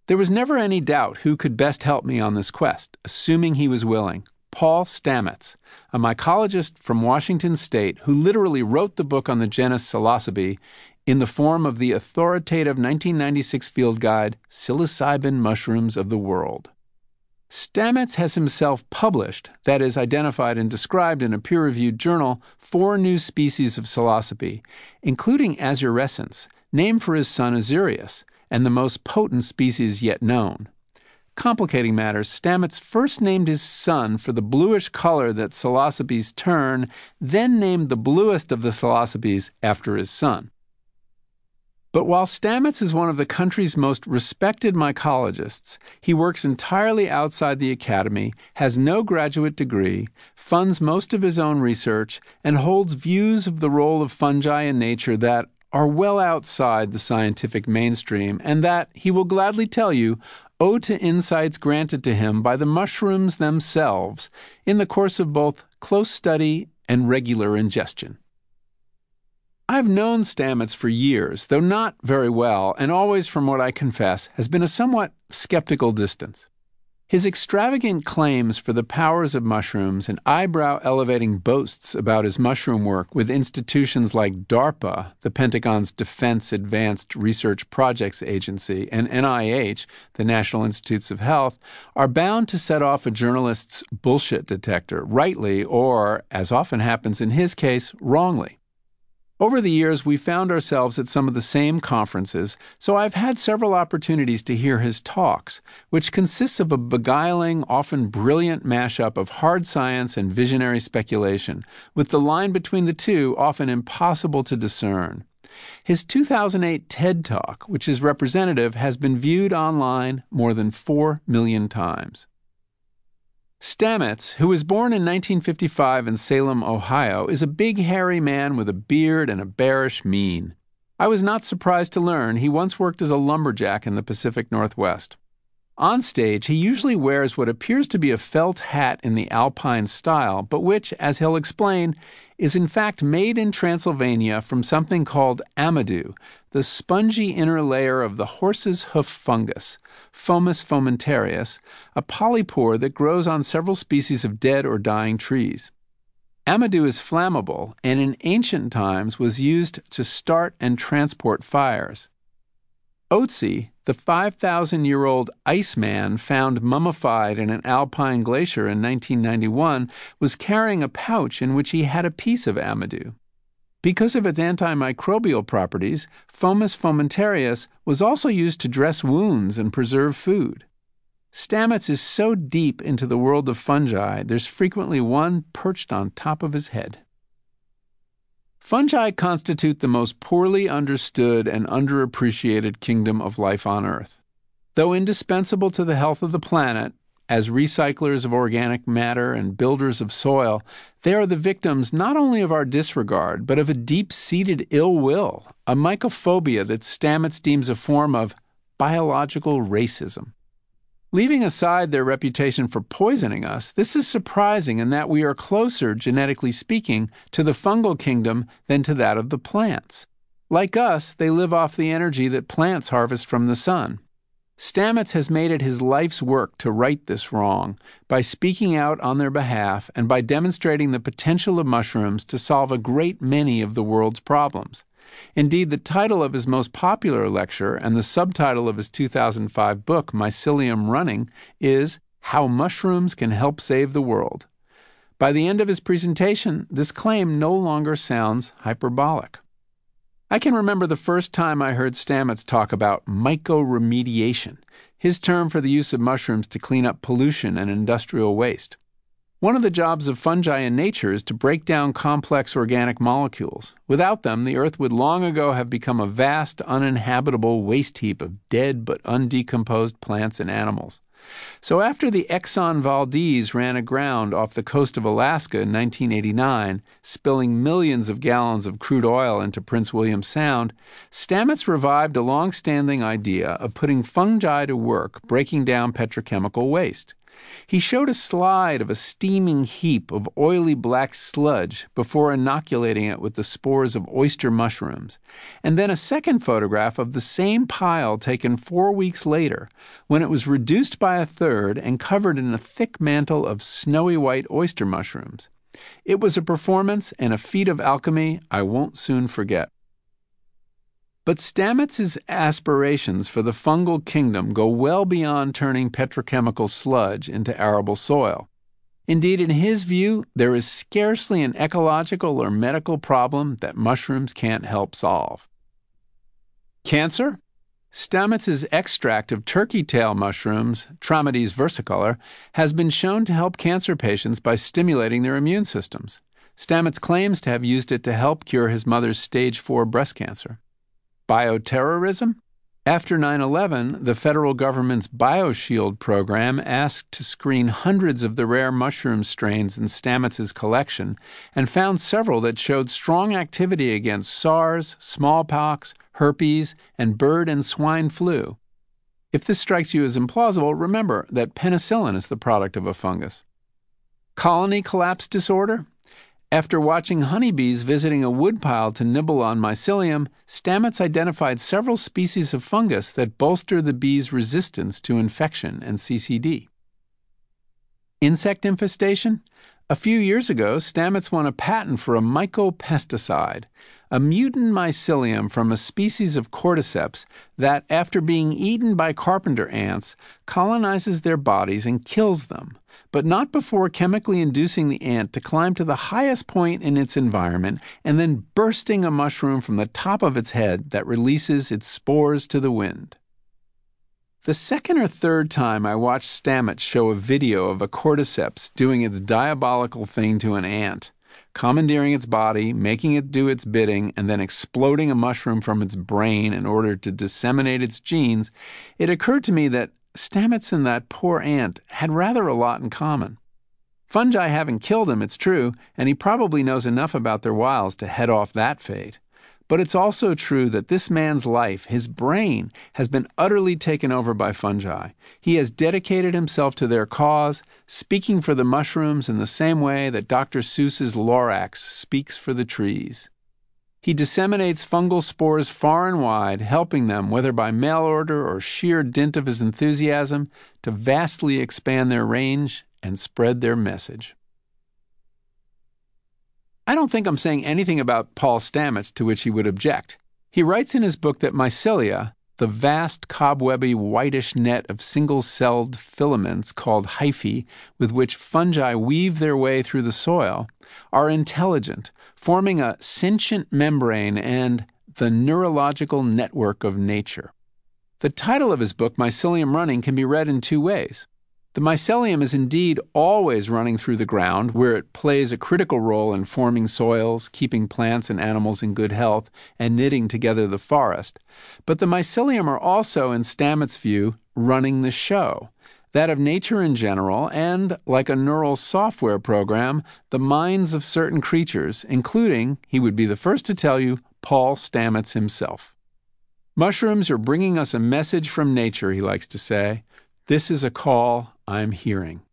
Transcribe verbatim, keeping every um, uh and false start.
There was never any doubt who could best help me on this quest, assuming he was willing. Paul Stamets, a mycologist from Washington State who literally wrote the book on the genus Psilocybe in the form of the authoritative nineteen ninety-six field guide, Psilocybin Mushrooms of the World. Stamets has himself published, that is, identified and described in a peer-reviewed journal, four new species of psilocybe, including Azurescens, named for his son Azurius, and the most potent species yet known. Complicating matters, Stamets first named his son for the bluish color that psilocybes turn, then named the bluest of the psilocybes after his son. But while Stamets is one of the country's most respected mycologists, he works entirely outside the academy, has no graduate degree, funds most of his own research, and holds views of the role of fungi in nature that are well outside the scientific mainstream, and that, he will gladly tell you, owe to insights granted to him by the mushrooms themselves in the course of both close study and regular ingestion. I've known Stamets for years, though not very well, and always, from what I confess, has been a somewhat skeptical distance. His extravagant claims for the powers of mushrooms and eyebrow-elevating boasts about his mushroom work with institutions like DARPA, the Pentagon's Defense Advanced Research Projects Agency, and N I H, the National Institutes of Health, are bound to set off a journalist's bullshit detector, rightly or, as often happens in his case, wrongly. Over the years, we found ourselves at some of the same conferences, so I've had several opportunities to hear his talks, which consists of a beguiling, often brilliant mashup of hard science and visionary speculation, with the line between the two often impossible to discern. His two thousand eight TED Talk, which is representative, has been viewed online more than four million times. Stamets, who was born in nineteen fifty-five in Salem, Ohio, is a big hairy man with a beard and a bearish mien. I was not surprised to learn he once worked as a lumberjack in the Pacific Northwest. On stage, he usually wears what appears to be a felt hat in the Alpine style, but which, as he'll explain, is in fact made in Transylvania from something called amadou, the spongy inner layer of the horse's hoof fungus, Fomus fomentarius, a polypore that grows on several species of dead or dying trees. Amadou is flammable and in ancient times was used to start and transport fires. Otzi, the five thousand year old Iceman found mummified in an alpine glacier in nineteen ninety-one, was carrying a pouch in which he had a piece of amadou. Because of its antimicrobial properties, Fomus fomentarius was also used to dress wounds and preserve food. Stamets is so deep into the world of fungi, there's frequently one perched on top of his head. Fungi constitute the most poorly understood and underappreciated kingdom of life on Earth. Though indispensable to the health of the planet, as recyclers of organic matter and builders of soil, they are the victims not only of our disregard, but of a deep-seated ill will, a mycophobia that Stamets deems a form of biological racism. Leaving aside their reputation for poisoning us, this is surprising in that we are closer, genetically speaking, to the fungal kingdom than to that of the plants. Like us, they live off the energy that plants harvest from the sun. Stamets has made it his life's work to right this wrong by speaking out on their behalf and by demonstrating the potential of mushrooms to solve a great many of the world's problems. Indeed, the title of his most popular lecture and the subtitle of his two thousand five book, Mycelium Running, is How Mushrooms Can Help Save the World. By the end of his presentation, this claim no longer sounds hyperbolic. I can remember the first time I heard Stamets talk about mycoremediation, his term for the use of mushrooms to clean up pollution and industrial waste. One of the jobs of fungi in nature is to break down complex organic molecules. Without them, the Earth would long ago have become a vast, uninhabitable waste heap of dead but undecomposed plants and animals. So after the Exxon Valdez ran aground off the coast of Alaska in nineteen eighty-nine, spilling millions of gallons of crude oil into Prince William Sound, Stamets revived a long-standing idea of putting fungi to work breaking down petrochemical waste. He showed a slide of a steaming heap of oily black sludge before inoculating it with the spores of oyster mushrooms, and then a second photograph of the same pile taken four weeks later, when it was reduced by a third and covered in a thick mantle of snowy white oyster mushrooms. It was a performance and a feat of alchemy I won't soon forget. But Stamets's aspirations for the fungal kingdom go well beyond turning petrochemical sludge into arable soil. Indeed, in his view, there is scarcely an ecological or medical problem that mushrooms can't help solve. Cancer? Stamets's extract of turkey tail mushrooms, Trametes versicolor, has been shown to help cancer patients by stimulating their immune systems. Stamets claims to have used it to help cure his mother's stage four breast cancer. Bioterrorism? After nine eleven, the federal government's BioShield program asked to screen hundreds of the rare mushroom strains in Stamets's collection and found several that showed strong activity against SARS, smallpox, herpes, and bird and swine flu. If this strikes you as implausible, remember that penicillin is the product of a fungus. Colony collapse disorder? After watching honeybees visiting a woodpile to nibble on mycelium, Stamets identified several species of fungus that bolster the bees' resistance to infection and C C D. Insect infestation? A few years ago, Stamets won a patent for a mycopesticide, a mutant mycelium from a species of cordyceps that, after being eaten by carpenter ants, colonizes their bodies and kills them, but not before chemically inducing the ant to climb to the highest point in its environment and then bursting a mushroom from the top of its head that releases its spores to the wind. The second or third time I watched Stamets show a video of a cordyceps doing its diabolical thing to an ant, commandeering its body, making it do its bidding, and then exploding a mushroom from its brain in order to disseminate its genes, it occurred to me that Stamets and that poor ant had rather a lot in common. Fungi haven't killed him, it's true, and he probably knows enough about their wiles to head off that fate. But it's also true that this man's life, his brain, has been utterly taken over by fungi. He has dedicated himself to their cause, speaking for the mushrooms in the same way that Doctor Seuss's Lorax speaks for the trees. He disseminates fungal spores far and wide, helping them, whether by mail order or sheer dint of his enthusiasm, to vastly expand their range and spread their message. I don't think I'm saying anything about Paul Stamets to which he would object. He writes in his book that mycelia, the vast cobwebby whitish net of single-celled filaments called hyphae with which fungi weave their way through the soil, are intelligent, forming a sentient membrane and the neurological network of nature. The title of his book, Mycelium Running, can be read in two ways. The mycelium is indeed always running through the ground, where it plays a critical role in forming soils, keeping plants and animals in good health, and knitting together the forest. But the mycelium are also, in Stamets' view, running the show, that of nature in general, and, like a neural software program, the minds of certain creatures, including, he would be the first to tell you, Paul Stamets himself. Mushrooms are bringing us a message from nature, he likes to say. This is a call I'm hearing.